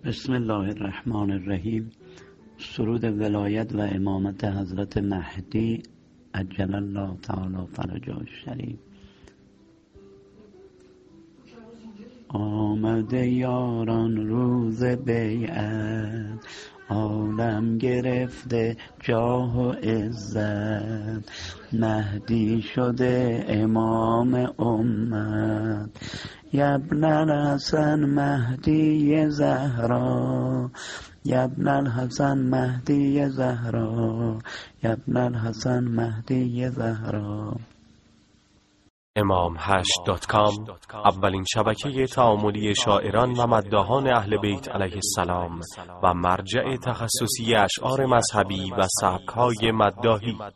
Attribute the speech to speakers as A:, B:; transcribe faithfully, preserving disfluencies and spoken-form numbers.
A: بسم الله الرحمن الرحیم. سرود ولایت و امامت حضرت مهدی عجل الله تعالی فرجه الشریف. آمده یاران روز بیعت، عالم گرفته جاه و عزت، مهدی شده امام امت. یبن الحسن مهدی زهرا، یبن الحسن مهدی زهرا، یبن الحسن مهدی زهرا.
B: امام هشت دات کام اولین شبکه تعاملی شاعران و مداحان اهل بیت علیه السلام و مرجع تخصصی اشعار مذهبی و سبک‌های مداحی.